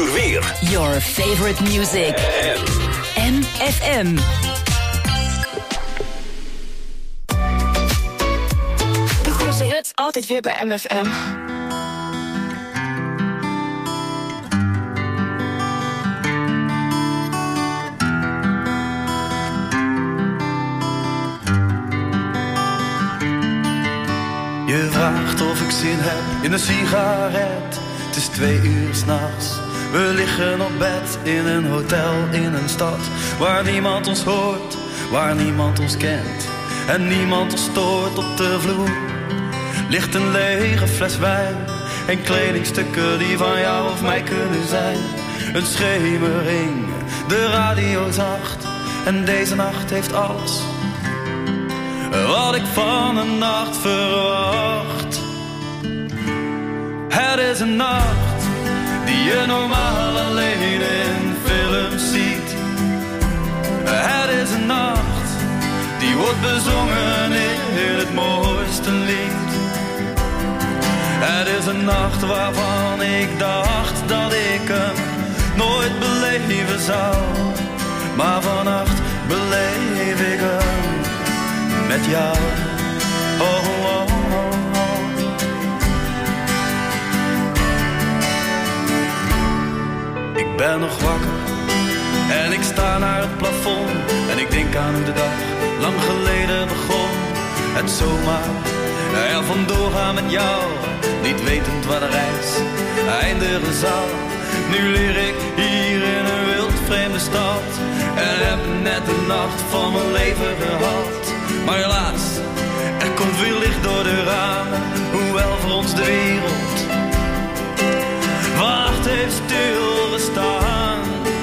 uur weer. Your favorite music. MFM. De grootste hits altijd weer bij MFM. Je vraagt of ik zin heb in een sigaret. Het is 2 uur 's nachts. We liggen op bed in een hotel in een stad waar niemand ons hoort, waar niemand ons kent en niemand ons stoort. Op de vloer ligt een lege fles wijn en kledingstukken die van jou of mij kunnen zijn. Een schemering, de radio zacht en deze nacht heeft alles wat ik van een nacht verwacht. Het is een nacht die je normaal alleen in films ziet. Het is een nacht die wordt bezongen in het mooiste lied. Het is een nacht waarvan ik dacht dat ik hem nooit beleven zou. Maar vannacht beleef ik hem met jou. Oh, oh, oh, oh. Ik ben nog wakker en ik sta naar het plafond en ik denk aan hoe de dag lang geleden begon. Het zomaar er vandoor gaan met jou, niet wetend waar de reis eindigen zal. Nu leer ik hier in een wild vreemde stad en heb net de nacht van mijn leven gehad. Maar helaas, er komt weer licht door de ramen, hoewel voor ons de wereld wacht heeft stilgestaan.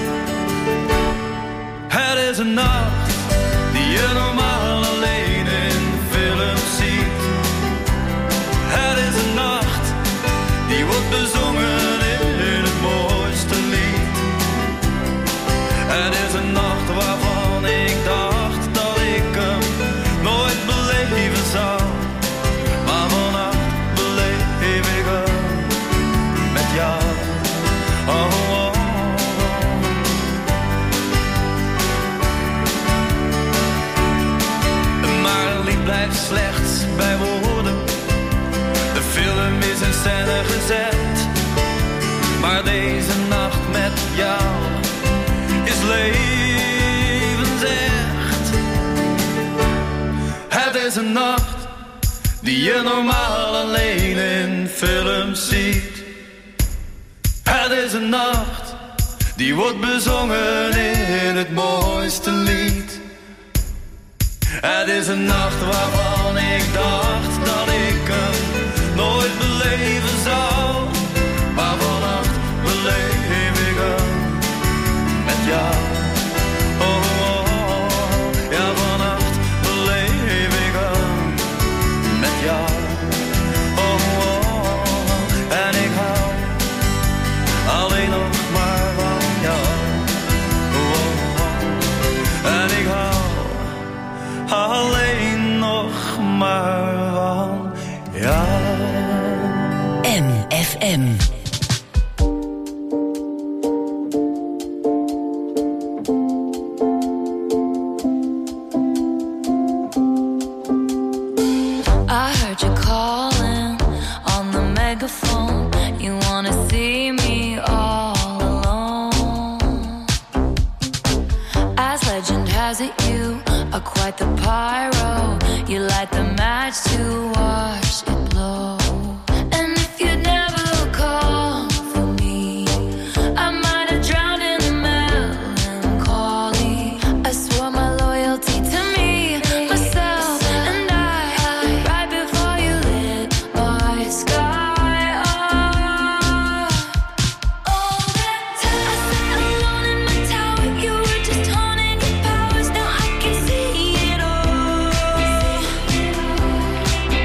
Het is een nacht die je normaal alleen in films ziet. Het is een nacht die wordt bezongen in het mooiste lied. Het is een nacht waarvan ik dacht dat ik hem nooit beleven zou. Maar vannacht beleef ik hem met jou. Oh, oh, oh. Maar een lied blijft slechts bij woorden. De film is in scène gezet. Maar deze nacht met jou is levensecht. Het is een nacht die je normaal alleen in films ziet. Het is een nacht die wordt bezongen in het mooiste lied. Het is een nacht waarvan ik dacht dat ik hem nooit beleven zou. Maar vannacht beleef ik hem met jou. Oh, oh, oh. Ja, vannacht beleef ik hem met jou. Oh, oh, oh. En ik hou alleen nog maar van jou. Oh, oh, oh. En ik hou alleen nog maar van jou. MFM. I heard you calling on the megaphone. You wanna see me all alone. As legend has it, you are quite the pyro. You light the match to watch it blow. And if you'd never call for me, I might have drowned in the melancholy. I swore my loyalty to me, myself, and I, right before you lit my sky up. All that time I sat alone in my tower, you were just honing your powers. Now I can see it all.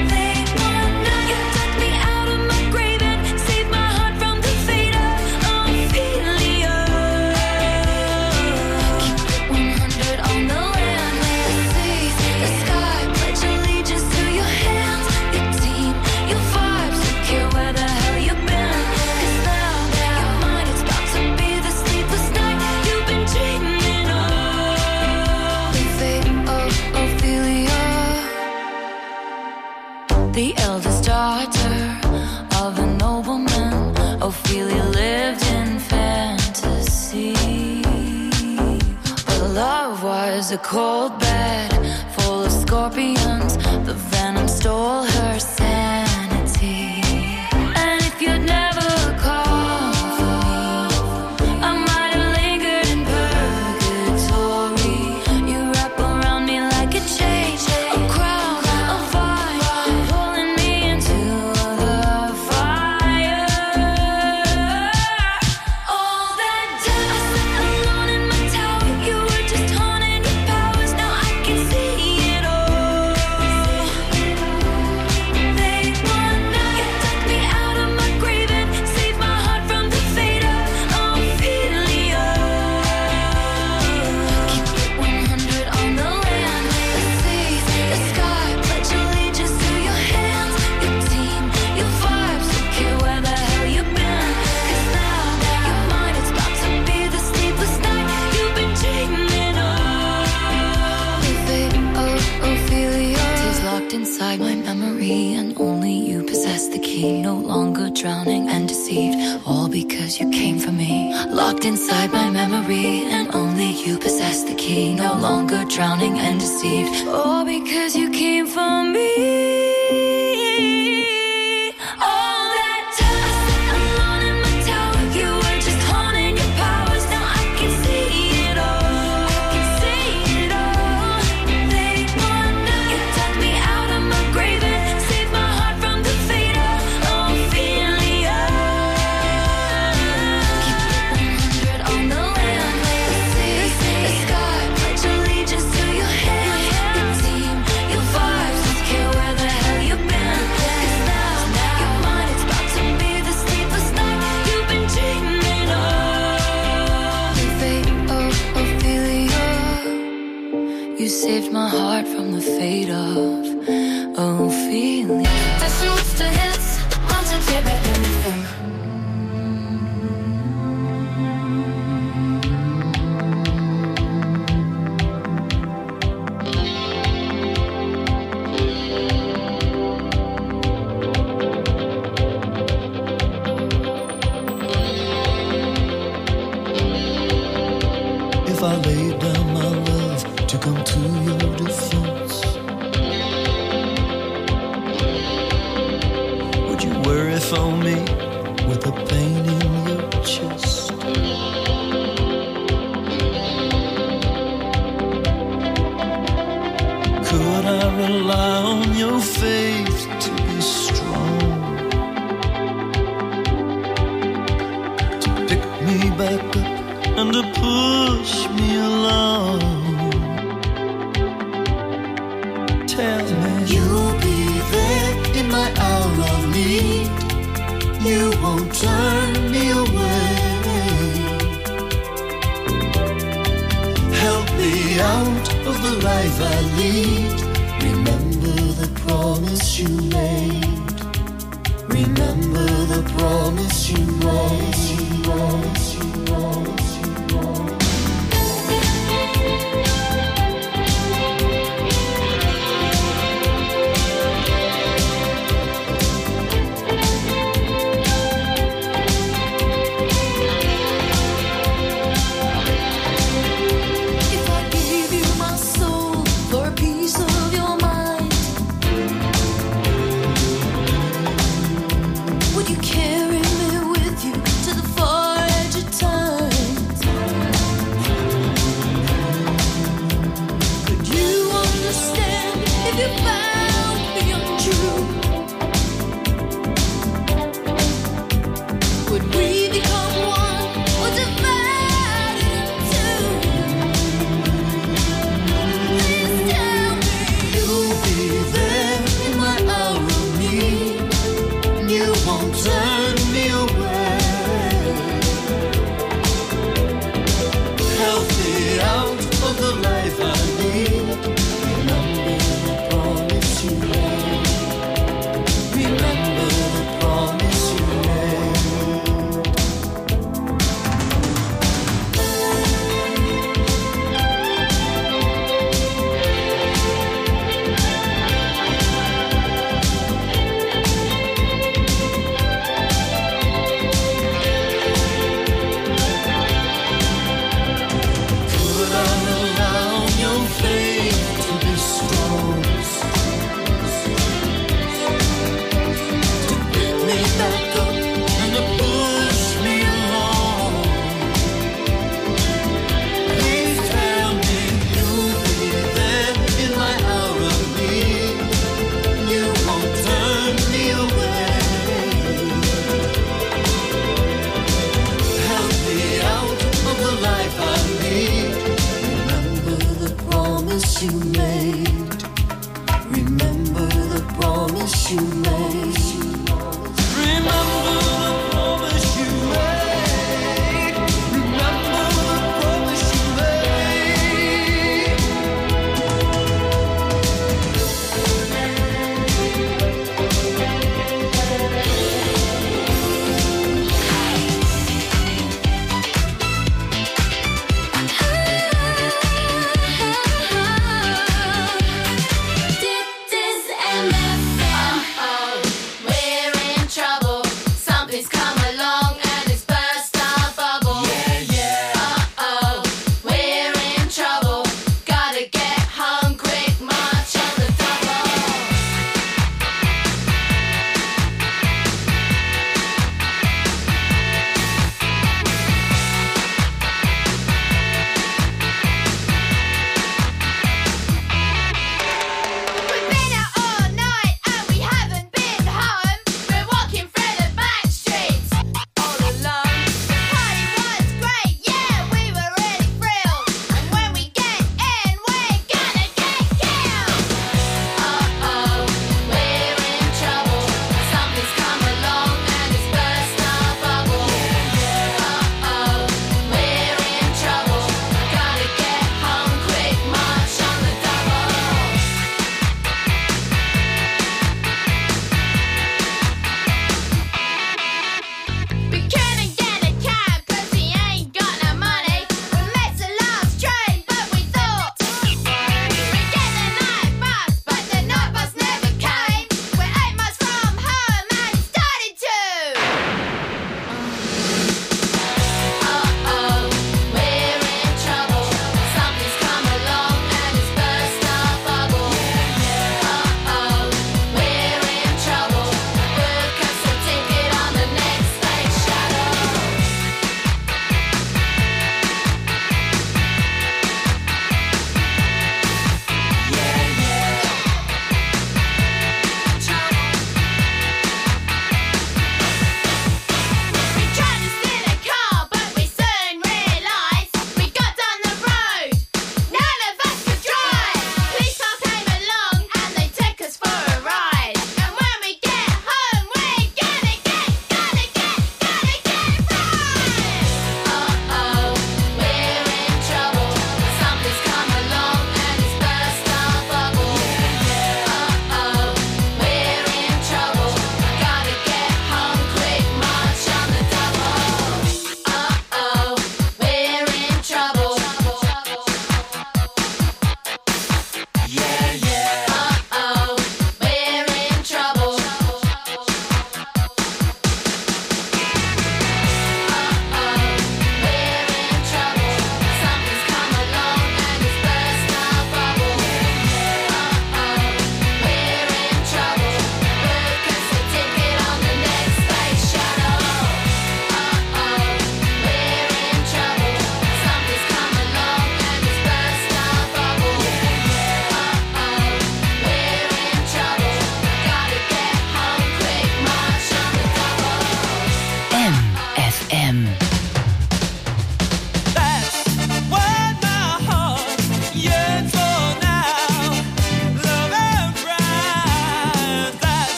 the eldest daughter of a nobleman. Ophelia lived in fantasy, but love was a cold bed full of scorpions. The venom stole her sanity. And if you'd never called for me, I might have lingered in purgatory. You wrap around me like a chain, a crown, a vine, pulling me into the fire. All that time I sat alone in my tower, you were just haunting your powers. Now I can see it all. They want now. You took me out of my grave and saved my heart from the fate of Ophelia. Keep it 100 on the land, the sea, the sky. Pledge allegiance to your hands, your team, your vibes. Don't care where the hell you've been, 'cause now your mind is about to be the sleepless night you've been dreaming of. The fate of Ophelia is locked inside my memory, and only you possess the key. No longer drowning and deceived, all because you came for me. Locked inside my memory, and only you possess the key. No longer drowning and deceived, all because you came for me. All that time I sat alone in my tower, you were just haunting your powers. Now I can see it all. I can see it all. They want now. You dug me out of my grave and saved my heart from the fate of Ophelia. Keep it 100 on the land, the sea, the sky. Pledge allegiance to your hands, your team, your vibes. Don't care where the hell you've been, 'cause now your mind is about to be the sleepless night you've been dreaming of. The fate of Ophelia. You saved my heart from the fate of Ophelia. The shoots to hits, on to everything. If I laid down my love to come to your defense, would you worry for me with the pain in your chest? Could I rely on your faith to be strong, to pick me back up and to push me along? Tell me you'll be there in my hour of need. You won't turn me away. Help me out of the life I lead. Remember the promise you made. Remember the promise you made. If I gave you my soul for a piece of your mind, would you carry me with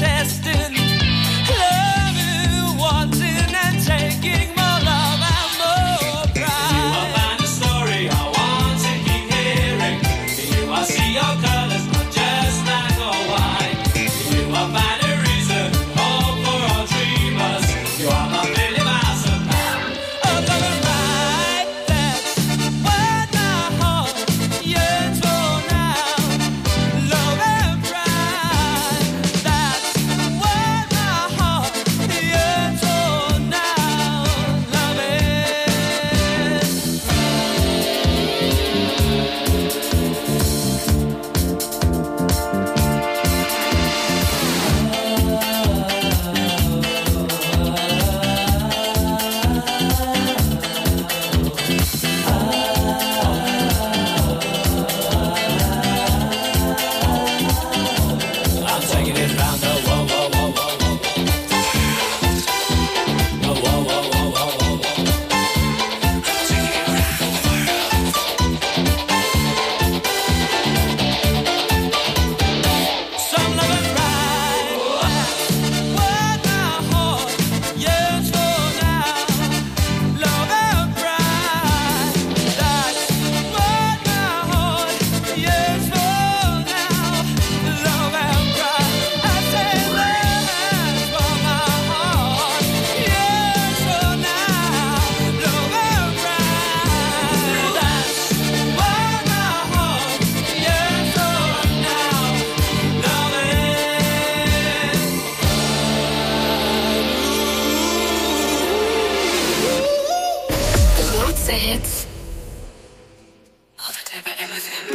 testing, loving, wanting and taking more love and more pride. You will find a story I want to keep hearing. You I see your colors, not just black or white. You will find a reason, hope for all dreamers. You are my Billy Mason. Oh, love and right, that's what my heart yearns for now. Love and pride, that's what my heart yearns for now. Love and I'm taking it round the whoa, whoa, whoa, whoa, whoa, whoa. Whoa, whoa, whoa, whoa, whoa, whoa. I'm taking it round the world. Some love and pride, what my heart yearns for now. Love and pride, that's what my heart yearns for now. Love and pride, I say that's what my heart yearns for now. Love and pride, that's what my heart yearns for now. Love and De grootste hits. Altijd weer bij MFM.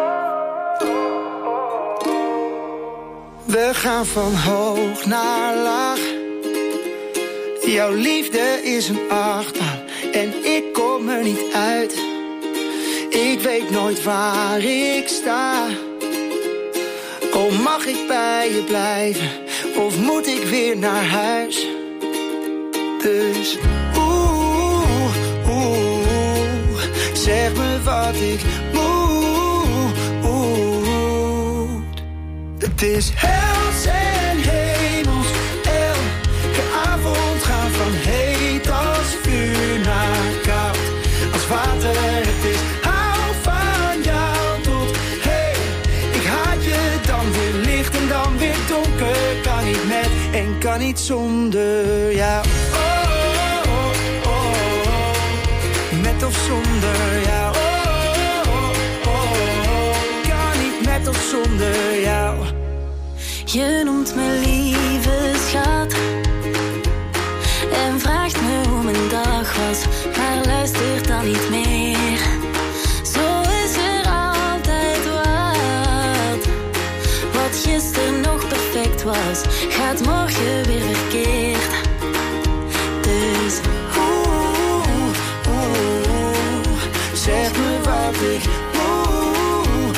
We gaan van hoog naar laag. Jouw liefde is een achtbaan en ik kom er niet uit. Ik weet nooit waar ik sta. Oh, mag ik bij je blijven of moet ik weer naar huis? Dus zeg me wat ik moet. Het is hels en hemels. Elke avond gaan van heet als vuur naar koud als water. Het is hou van jou tot hey. Ik haat je, dan weer licht en dan weer donker. Kan niet met en kan niet zonder jou. Met of zonder jou. Kan niet met of zonder jou. Je noemt me lieve schat en vraagt me hoe mijn dag was, maar luistert dan niet meer. Zo is er altijd wat gisteren nog perfect was, gaat morgen weer verkeerd. Dus zeg me wat ik moet.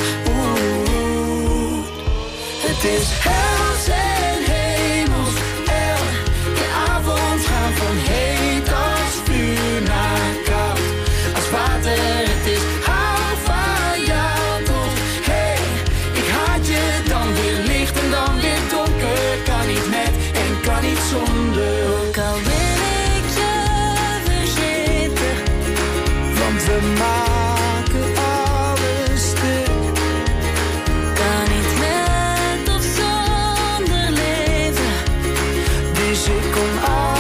Het is hels en hemels. Elke avond gaan van heet als vuur naar koud als water. Het is hou van jou tot hey. Ik haat je, dan weer licht en dan weer donker. Kan niet met en kan niet zonder. ook al wil ik je vergeten, Want we maken alles stuk. kan niet met of zonder leven. Dus ik kom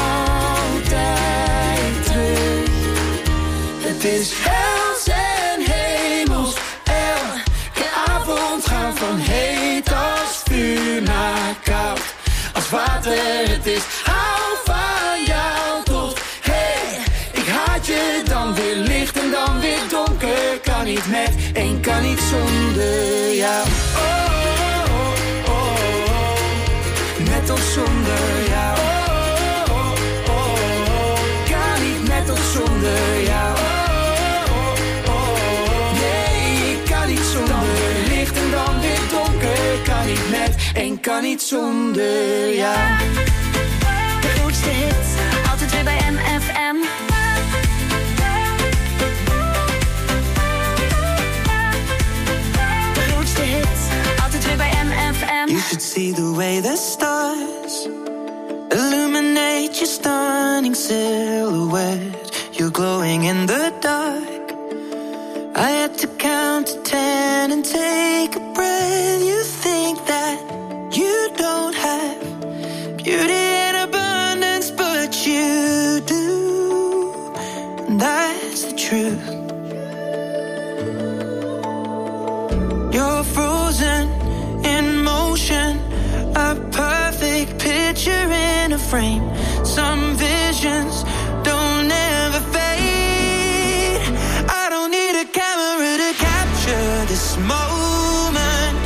altijd terug. Het is hels en hemels. Elke avond gaan van heet als vuur naar koud als water. Het is hou van jou tot hey. Ik haat je, dan weer licht en dan weer donker. Kan niet met en kan niet zonder jou. Met of zonder jou. Kan niet met of zonder jou. Nee, ik kan niet zonder. Dan weer licht en dan weer donker. Kan niet met en kan niet zonder jou. De grootste hits, altijd weer bij MFM. De grootste hits, altijd weer bij MFM. You should see the way the stars illuminate your stunning silhouette. You're glowing in the dark. I had to count to 10 and take a breath. You think that you don't have beauty in abundance, but you do. And that's the truth. You're frozen in motion, a perfect picture in a frame. Some visions don't ever fade. I don't need a camera to capture this moment.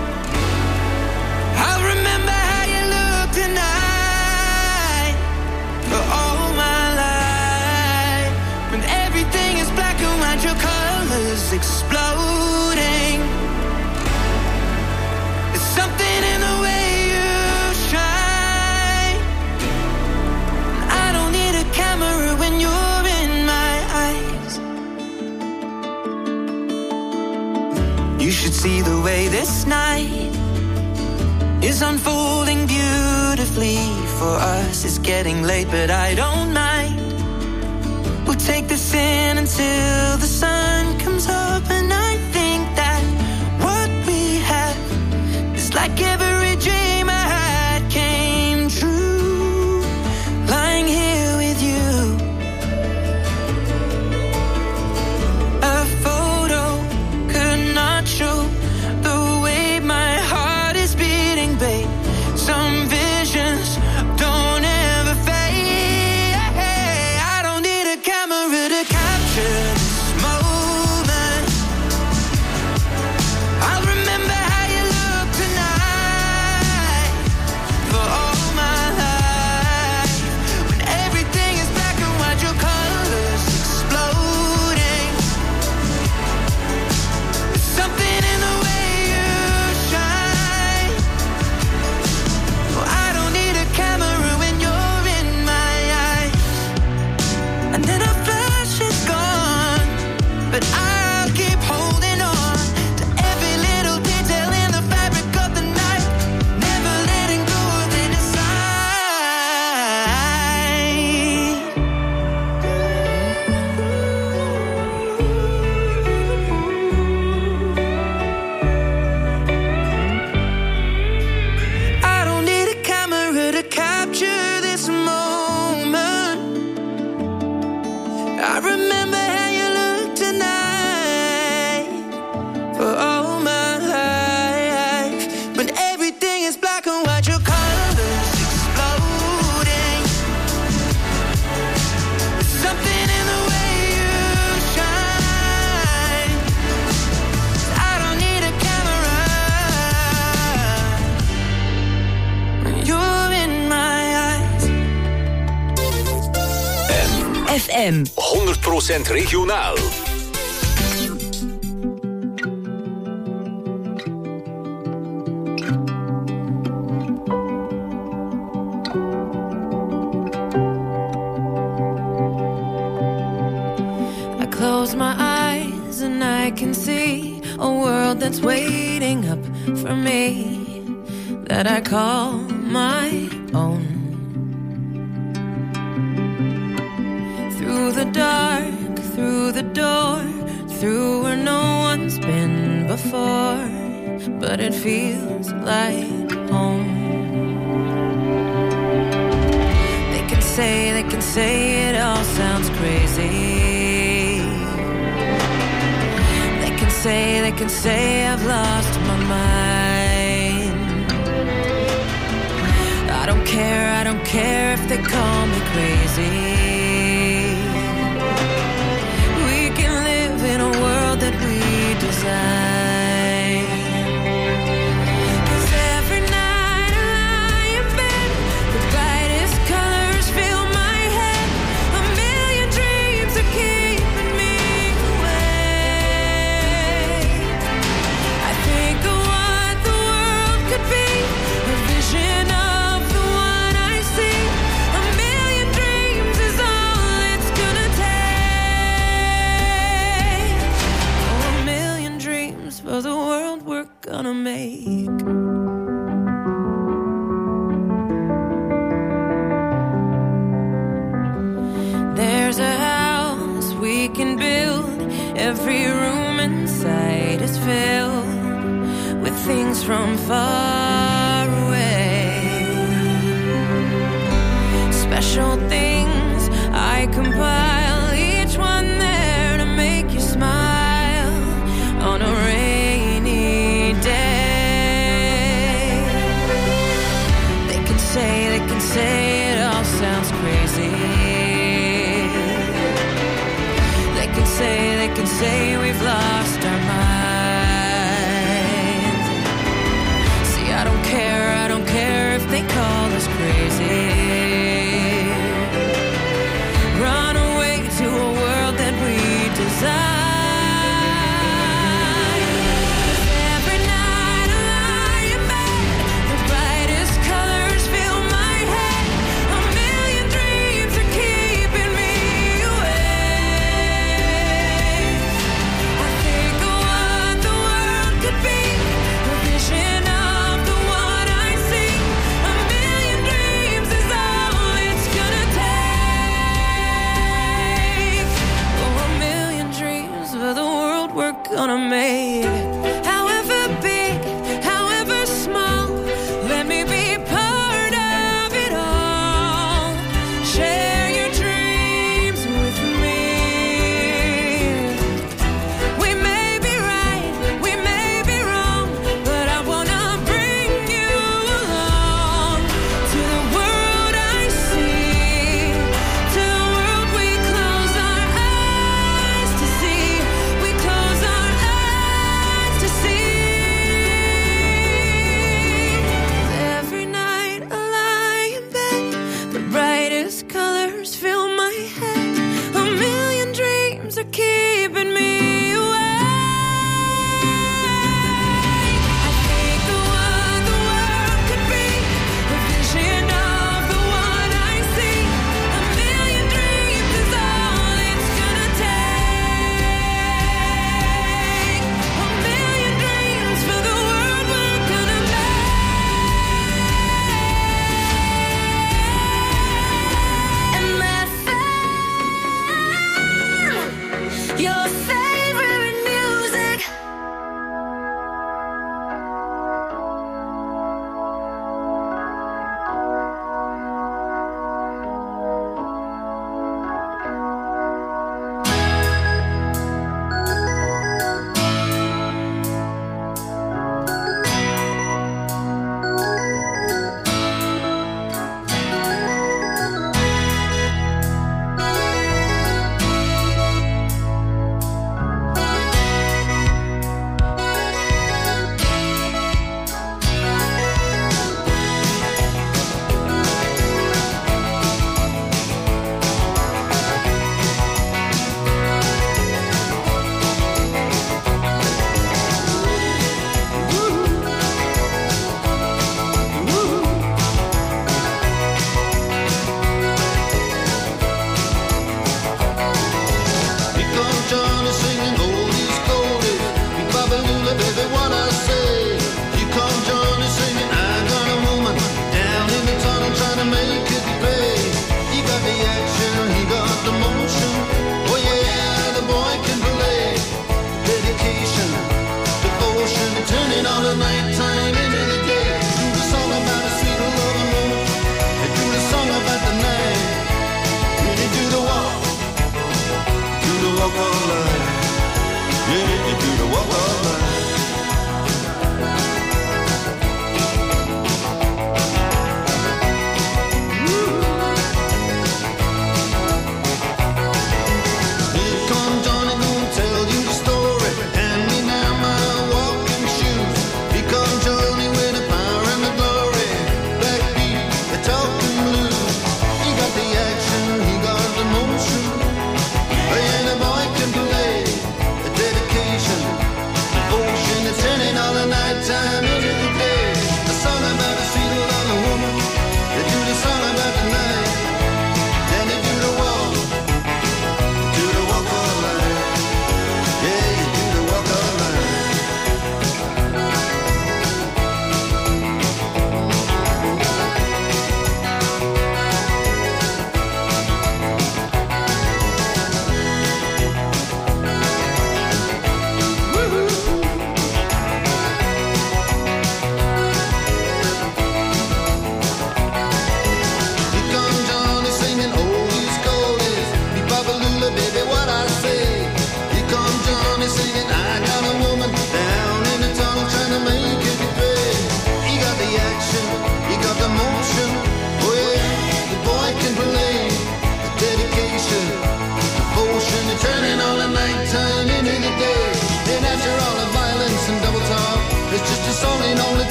I'll remember how you look tonight for all my life. When everything is black and white, your colors exploding. There's something in the way you shine. I don't need a camera when you're in my eyes. You should see the way this night is unfolding beautifully for us. It's getting late, but I don't mind. We'll take this in until the sun comes up, and I think that what we have is like every dream I had came true. Lying here with you, a photo could not show the way my heart is beating, babe. Some visions don't ever fade. I don't need a camera to capture this moment. I'll remember how you look tonight for all my life. When everything is black and white, your colors exploding. There's something in the way you shine. Well, I don't need a camera when you're in my eyes. And then a flash is gone, but I'll keep holding on to every little detail in the fabric of the night, never letting go of it inside. I don't need a camera to capture this moment. I remember how you look tonight for all my life. When everything is black and white, your colors exploding. There's something in the way you shine. I don't need a camera when you're in my eyes. FM. 100% regionaal. I close my eyes and I can see a world that's waiting up for me, that I call my own. Through the dark, through the door, through where no one's been before, but it feels like home. They can say it all sounds crazy. They can say I've lost my mind. I don't care if they call me crazy. We can live in a world that we design. 'Cause every night I lie in bed, the brightest colors fill my head. A million dreams are keeping me awake. I think of what the world could be, a vision of the one I see. A million dreams is Every room inside is filled with things from far away. Special things I compile, each one there to make you smile on a rainy day. They can say it all sounds crazy. They can say we've lost our minds. See, I don't care if they call us crazy. Run away to a world that we desire. I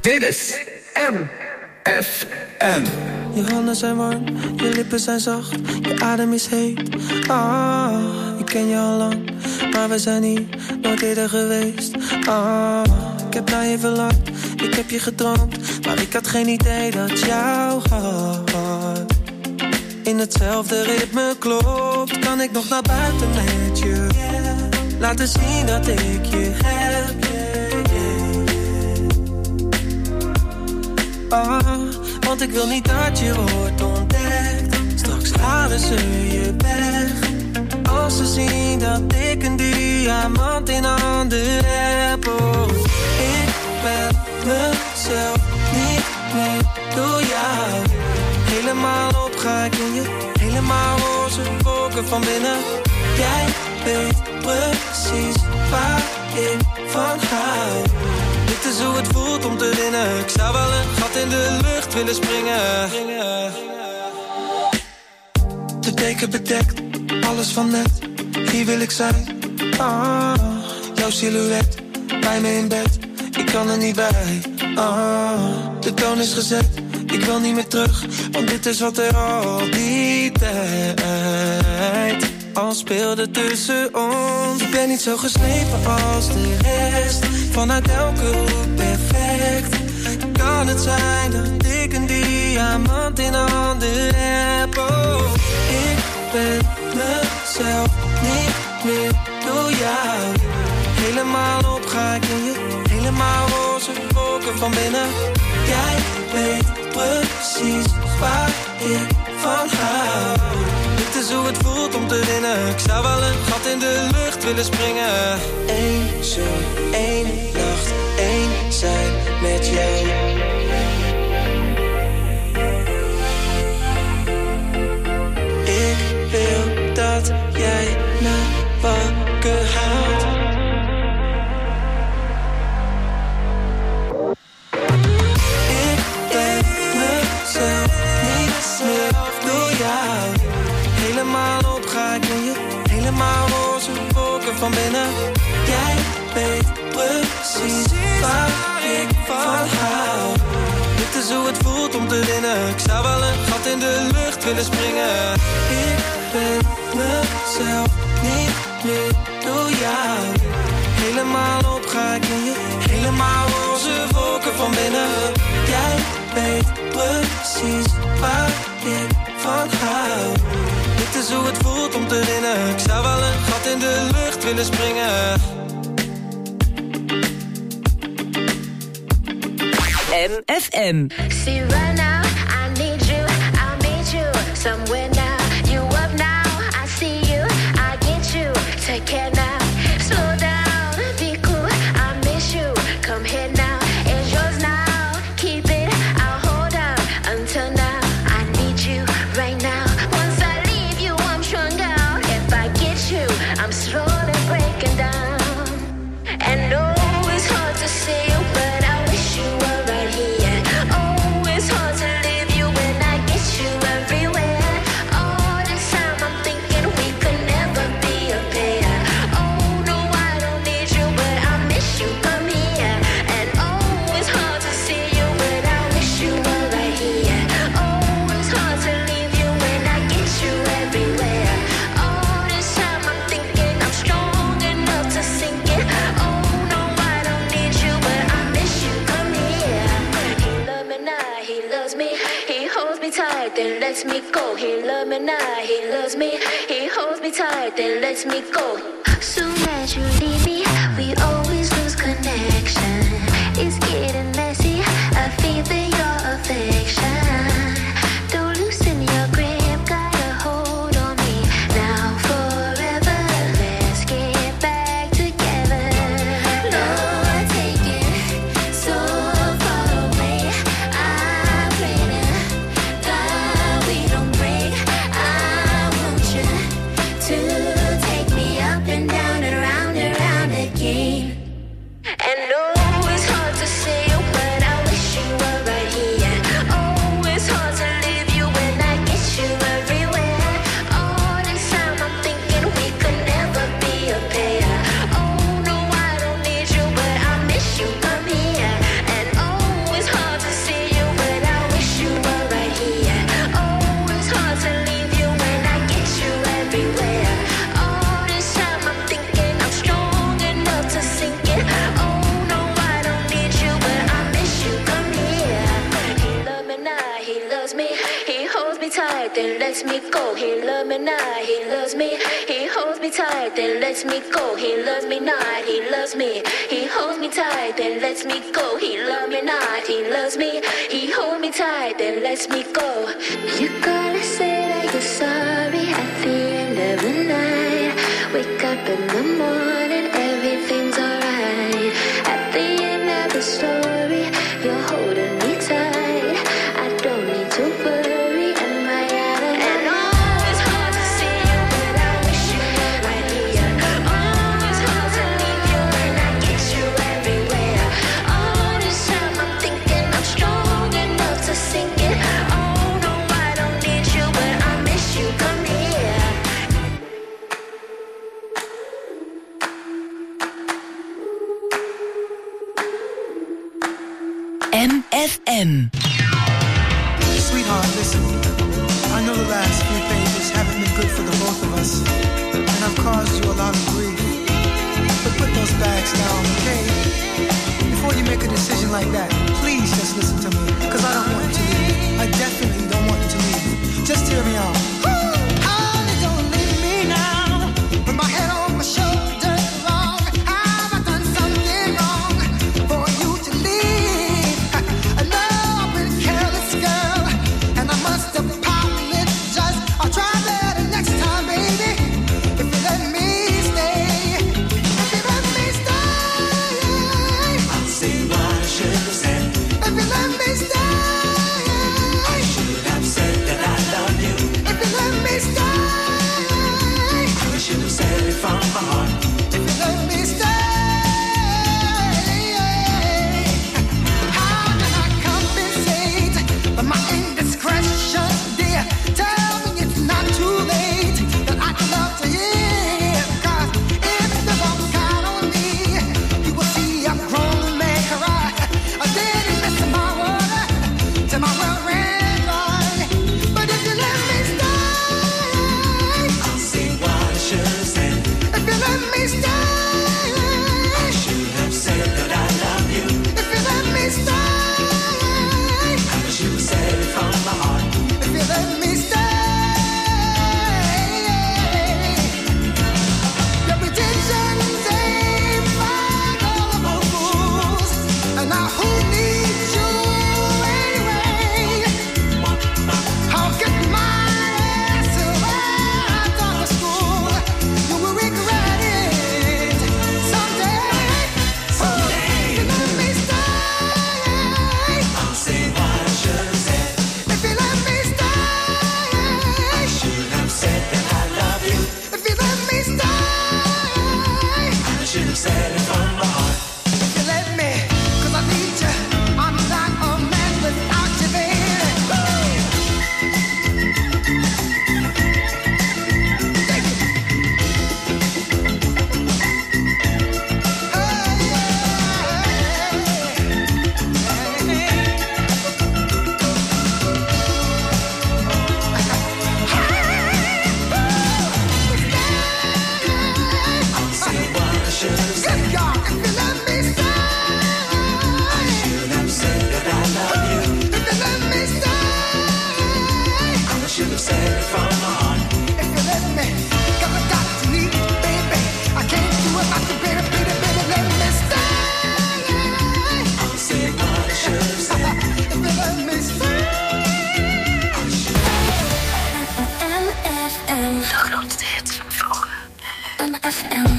Dit is MFM. Je handen zijn warm, je lippen zijn zacht, je adem is heet. Ah, ik ken je al lang, maar we zijn hier nooit eerder geweest. Ah, ik heb naar je verlangd, ik heb je gedroomd, maar ik had geen idee dat jouw hart in hetzelfde ritme klopt. Kan ik nog naar buiten met je? Laten zien dat ik je heb. Ah, want ik wil niet dat je wordt ontdekt. Straks halen ze je weg. Als ze zien dat ik een diamant in handen heb. Oh, ik ben mezelf niet meer door jou. Helemaal op ga ik in je. Helemaal roze wolken van binnen. Jij weet precies waar ik van hou. Dit is hoe het voelt om te winnen. Ik zou wel een gat in de lucht willen springen. De deken bedekt, alles van net. Hier wil ik zijn. Ah, jouw silhouet, bij me in bed. Ik kan er niet bij. Ah, de toon is gezet. Ik wil niet meer terug, want dit is wat er al die tijd al speelde tussen ons. Ik ben niet zo geslepen als de rest. Vanuit elke hoek perfect. Kan het zijn dat ik een diamant in handen heb? Oh, ik ben mezelf niet meer door jou. Helemaal op ga ik in je. Helemaal roze wolken van binnen. Jij weet precies waar ik van hou. Dit is hoe het voelt om te winnen. Ik zou wel een gat in de lucht willen springen. Eén zoen, één nacht, één zijn met jou. Ik wil dat jij me wakker houdt. Ik ben mezelf niet meer door jou. Helemaal op ga ik in je. Helemaal roze wolken van binnen. Jij weet precies waar ik van hou. Dit is hoe het voelt om te winnen. Ik zou wel een gat in de lucht willen springen. Ik ben mezelf niet meer door jou. Helemaal op ga ik in je. Helemaal roze wolken van binnen. Jij weet precies waar ik van hou. Dit is hoe het voelt om te winnen. Ik zou wel een gat in de lucht willen springen. MFM. See right now, I need you, I'll meet you somewhere now. You up now, I see you, I get you. Take care now, slow down, be cool, I miss you. Come here now, it's yours now. Keep it, I'll hold on until now. I need you right now. Once I leave you, I'm strung out. If I get you, I'm slowly breaking down. And no, it's hard to see you, but I wish you were right here. Oh, it's hard to leave you when I get you everywhere. All this time I'm thinking we could never be a pair. Oh, no, I don't need you, but I miss you, come here. And oh, it's hard to see you, but I wish you were right here. Oh, it's hard to leave you when I get you everywhere. All this time I'm thinking I'm strong enough to sink it. Oh, no, I don't need you, but I miss you, come here. He loves me now, he loves me. He holds me tight, then lets me go. He loves me now, he loves me. He holds me tight, then lets me go. Soon as you leave me, we always lose connection. It's getting messy, I feel your affection. Don't loosen your grip, got a hold on me. Now forever, let's get back together. Lord, take it so far away. I pray to God we don't break. I want you to take me up and down and round and round. tight, then lets me go. He loves me not, he loves me. He holds me tight, then lets me go. He loves me not, he loves me. He holds me tight, then lets me go. He loves me not, he loves me. He holds me tight, then lets me go. You gotta say that you're sorry at the end of the night. Wake up in the morning, everything's alright. At the end of the story, you're holding me tight. I don't need to worry, am I out of line? And it's hard to see you, but I wish you were right here. It's hard to leave you when I get you everywhere. All this time I'm thinking I'm strong enough to sink it. Oh no, I don't need you, but I miss you. Come here. MFM. Sweetheart, listen. I know the last few pages haven't been good for the both of us, and I've caused you a lot of grief. But put those bags down, okay? Before you make a decision like that, please just listen to me, because I don't want you to leave. I definitely don't want you to leave. Just hear me out. Honey, don't leave me now. With my head on my shoulders, wrong. Have I done something wrong for you to leave? I know I've been careless, girl, and I must apologize. I'll try better next time, baby. If you let me stay, if you let me stay, I'll say what I should have said. If you let me stay, I should have said that I love you. If you let me stay, I should have said it from my heart. If you let me stay, how can I compensate for my indiscretion, dear? Tell me it's not too late, that I'd love to hear. 'Cause if you walk out on me, you will see a grown man cry. I didn't miss my water till my well ran dry. But if you let me stay, I'll say what I should have said. If you let me stay, I should have said that I love you. If you let me stay, I should have said it from my heart. If you let me stay, repetitions ain't flammable fools. And now who needs you anyway? I'll get my ass right out of school. You will regret it someday. Someday. If you let me stay, I'll say what I should have said. If you let me stay, I should have said that I love you. If you let me stay, I should have said it from my heart. If you let me, 'cause I need you. I'm not a man without you, baby. Take it. I'll say what I should have said. Good God, if you let me stay, I should have said that I love you. If you let me stay, I should have said it from my heart. If you let me, 'cause I got to need you, baby. I can't do it without you, baby, baby, baby. Let me stay. I'll say what I should have said. If you let me stay, I should MFM. De grootste hits van vroeger. MFM.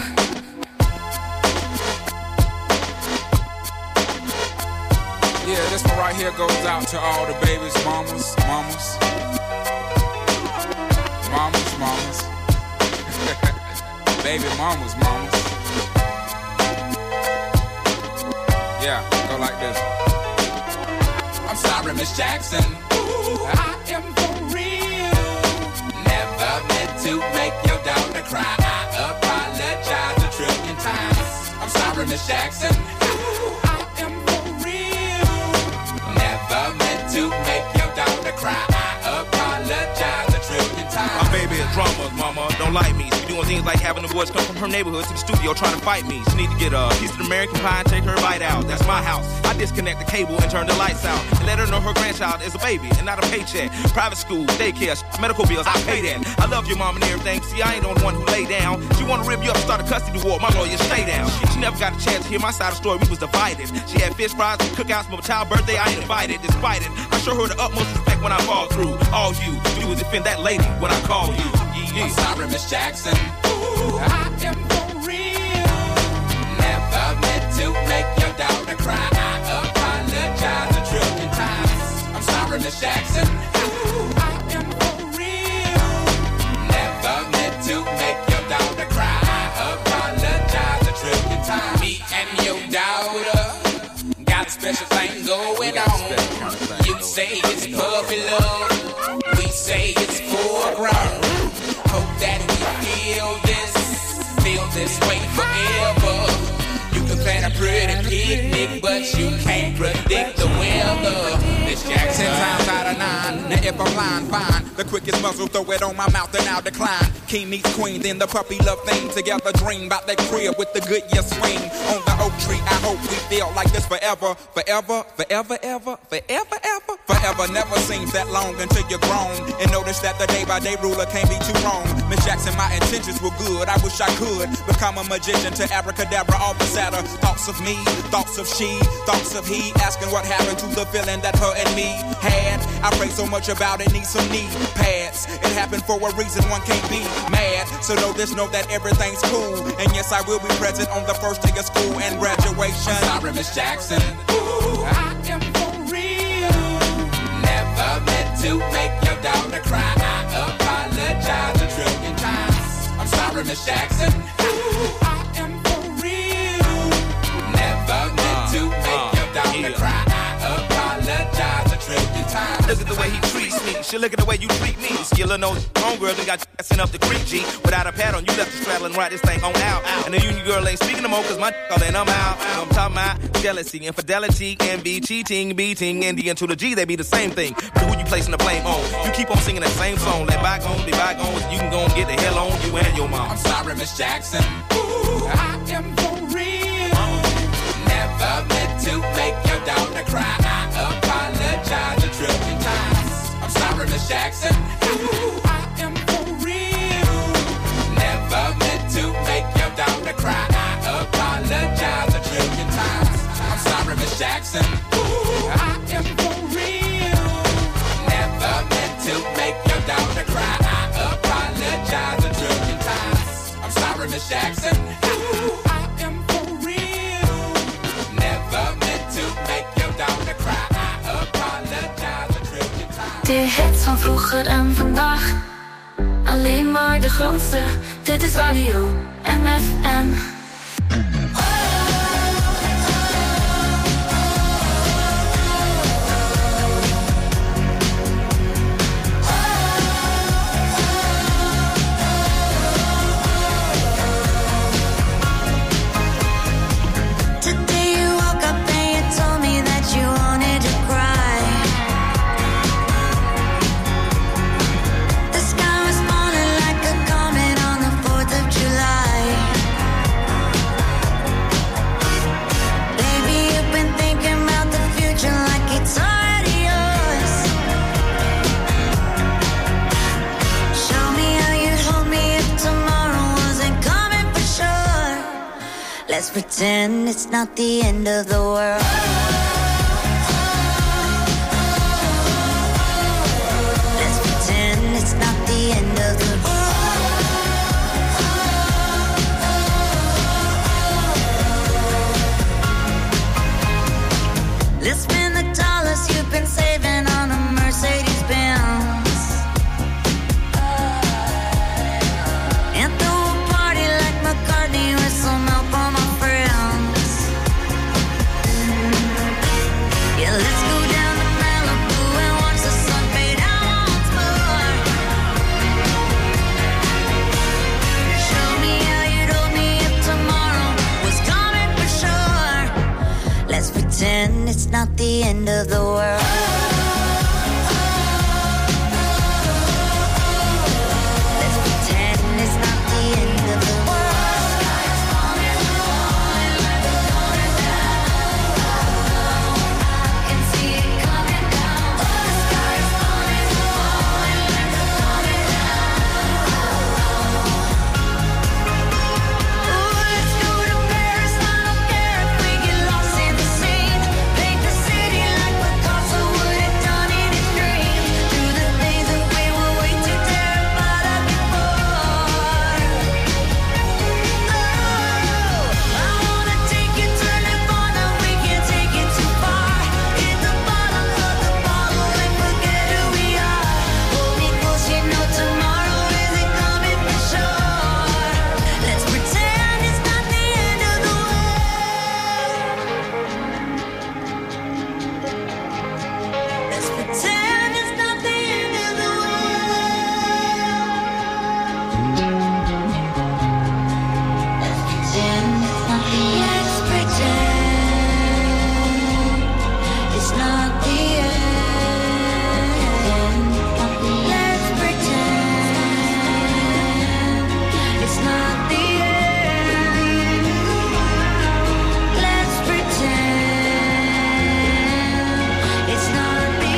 Yeah, this one right here goes out to all the babies, mamas. Baby mamas. Yeah, go like this. I'm sorry, Miss Jackson. Ooh, I am for real. Never meant to make your daughter cry. I apologize a trillion times. I'm sorry, Miss Jackson. Ooh, I am for real. Never meant to make your daughter cry. I apologize a trillion times. My baby drama, mama don't like me. She be doing things like having the boys come from her neighborhood to the studio trying to fight me. She need to get a piece of American pie and take her bite out. That's my house. I disconnect the cable and turn the lights out. And let her know her grandchild is a baby and not a paycheck. Private school, daycare, medical bills, I pay that. I love your mom and everything. See, I ain't the only one who lay down. She wanna rip you up, start a custody war. My lawyer, stay down. She never got a chance to hear my side of the story. We was divided. She had fish fries and cookouts for my child's birthday. I ain't invited. Despite it, I show her the utmost respect when I fall through. All you do is defend that lady when I call you. Yeah. I'm sorry, Miss Jackson. Ooh, I am for real. Never meant to make your daughter cry. I apologize a trillion times. I'm sorry, Miss Jackson. Ooh, I am for real. Never meant to make your daughter cry. I apologize a trillion times. Me and your daughter got a special thing going on. You say it's puppy love. We say it's foreground. Hope that we feel this way forever. You can plan a pretty picnic, but you can't predict the weather. Miss Jackson, times out of 9. Now if I'm lying, fine. The quickest muzzle, throw it on my mouth and I'll decline. King meets queen, then the puppy love thing. Together dream about that crib with the good year swing. On the oak tree, I hope we feel like this forever. Forever, forever, ever, forever, ever. Forever never seems that long until you're grown. And notice that the day-by-day ruler can't be too wrong. Miss Jackson, my intentions were good. I wish I could become a magician to abracadabra all the sadder. Thoughts of me, thoughts of she, thoughts of he. Asking what happened to the feeling that her and me had. I pray so much about it, need some knee pads. It happened for a reason, one can't be mad. So know this, know that everything's cool. And yes, I will be present on the first day of school and graduation. I'm sorry, Miss Jackson. Ooh, I am for real. Never meant to make your daughter cry. I apologize a trillion times. I'm sorry, Miss Jackson. Ooh, I am for real. Never meant to make your daughter cry. I apologize a trillion times. Look at the way he treats me. She look at the way you treat me. Skillin' those homegirls and got sent up the creek, G. Without a pad on, you left the straddle and ride this thing on out. And the union girl ain't speaking no more, cause my all in, I'm out. I'm talking about jealousy, infidelity, envy, cheating, beating, and the N to the G, they be the same thing. But who you placing the blame on? You keep on singing that same song. Let bygones be bygones. You can go and get the hell on you and your mom. I'm sorry, Miss Jackson. Ooh, I am for real. Never meant to make your daughter cry. I apologize a trillion times. I'm sorry, Miss Jackson. Ooh, I am for real. Never meant to make your daughter cry. I apologize a trillion times. I'm sorry, Miss Jackson. Ooh, I am for real. Never meant to make your daughter cry. I apologize a trillion times. I'm sorry, Miss Jackson. Ooh, I am for real. Never meant to make your daughter cry. I apologize a trillion times. De hits van vroeger en vandaag. Alleen maar de grootste. Dit is Radio MFM. Let's pretend it's not the end of the world. Let's pretend it's not the end of the world. Let's spend the dollars you've been saving on a Mercedes-Benz. And throw a party like McCartney with some help on my friends. Yeah, let's go down to Malibu and watch the sun fade out once more. Show me how you'd hold me if tomorrow was coming for sure. Let's pretend it's not the end of the world. Let's It's not the end. Let's pretend it's not the end. Let's pretend it's not the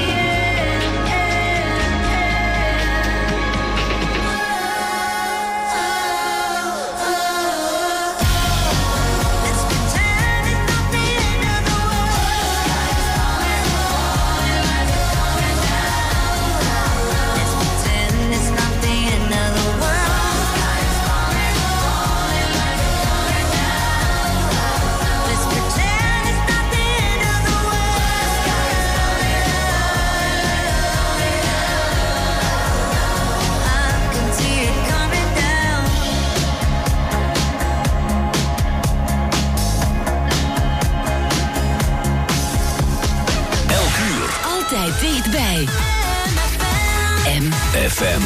Altijd dichtbij. MFM.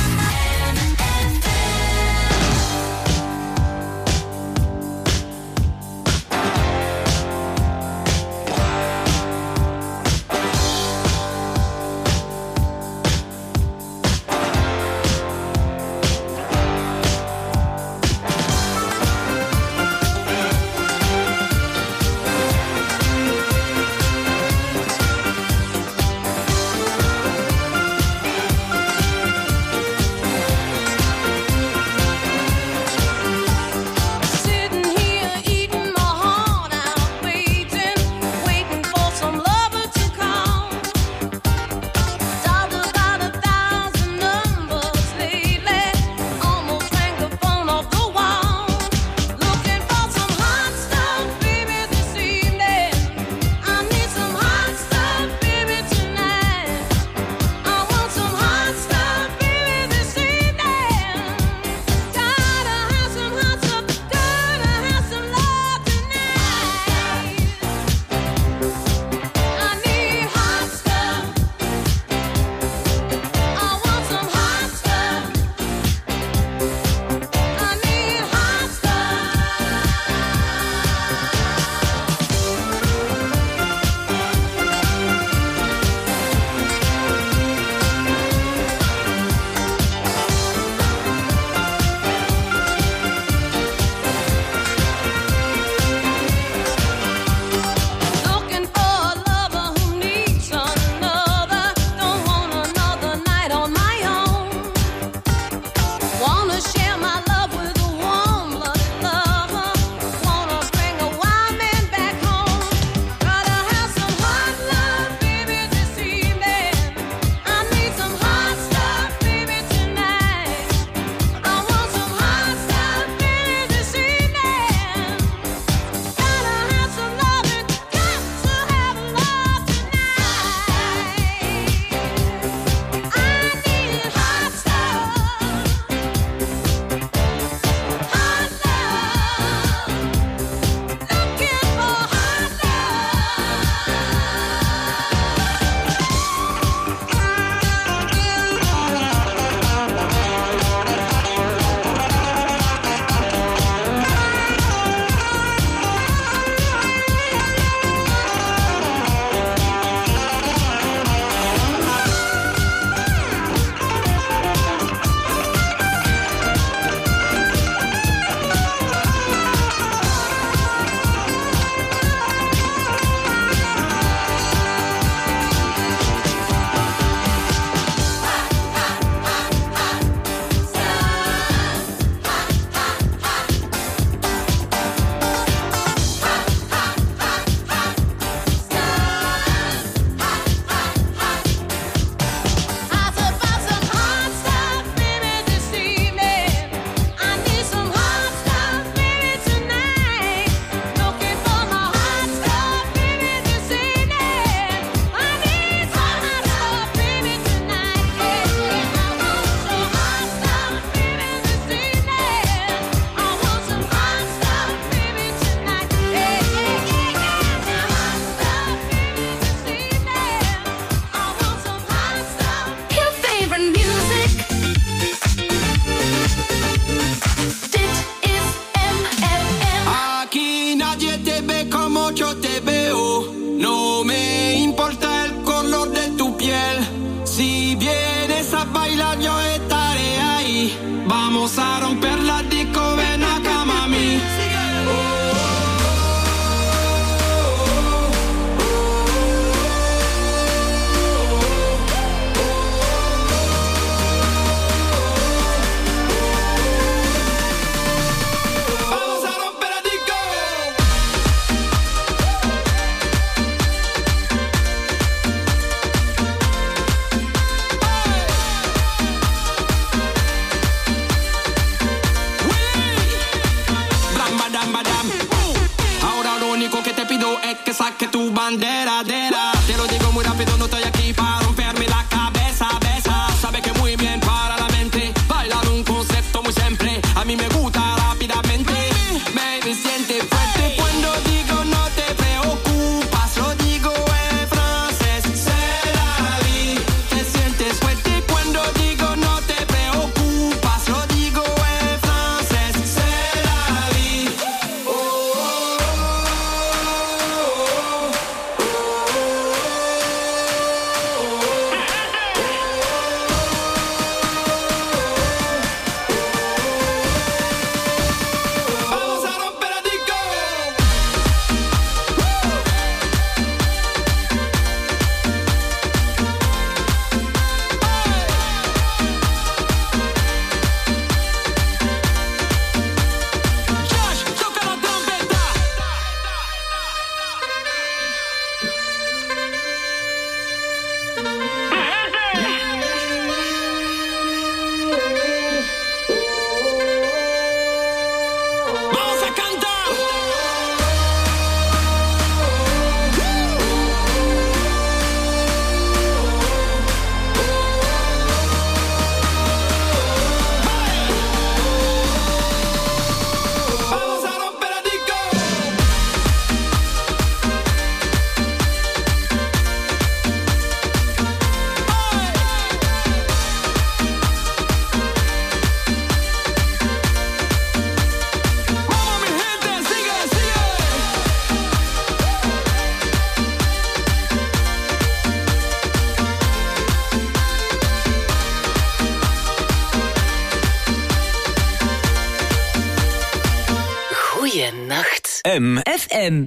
ZFM. FM.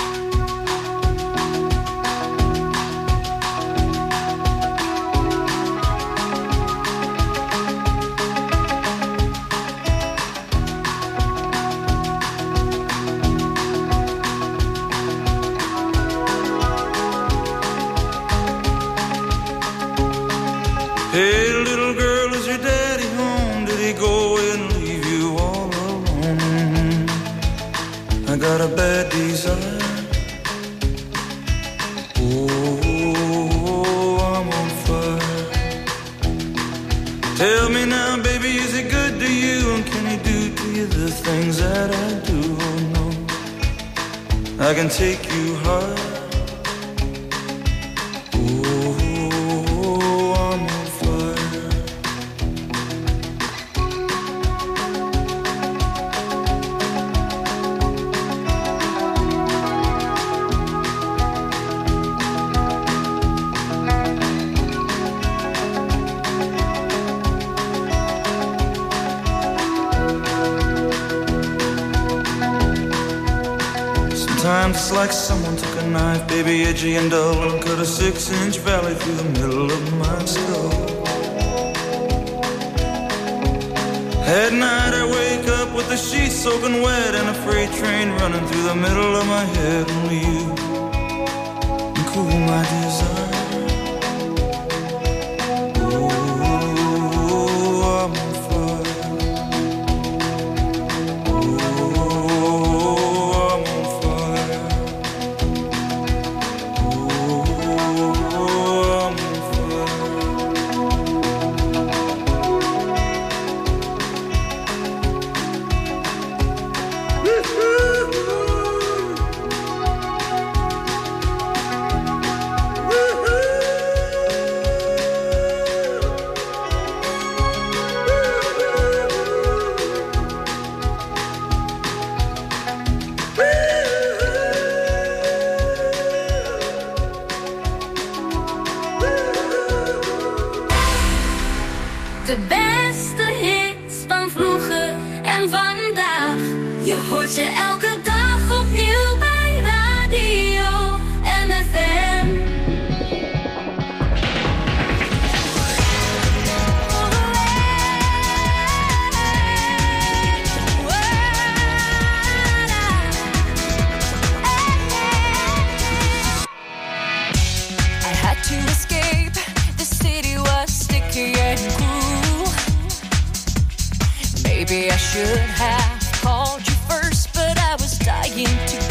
Hey, little girl, is your daddy home? Did he go away and leave you all alone? I got a bad desire. Oh, I'm on fire. Tell me now, baby, is he good to you? And can he do to you the things that I do? Oh, no, I can take you high. Sometimes it's like someone took a knife, baby, edgy and dull, and cut a 6-inch valley through the middle of my skull. At night I wake up with the sheets soaking wet and a freight train running through the middle of my head. Only you can cool my desire. De beste hits van vroeger en vandaag. Je hoort ze elke dag opnieuw bij Radio NFM. I had to escape. The city was sticky and cool. Maybe I should have called you first, but I was dying to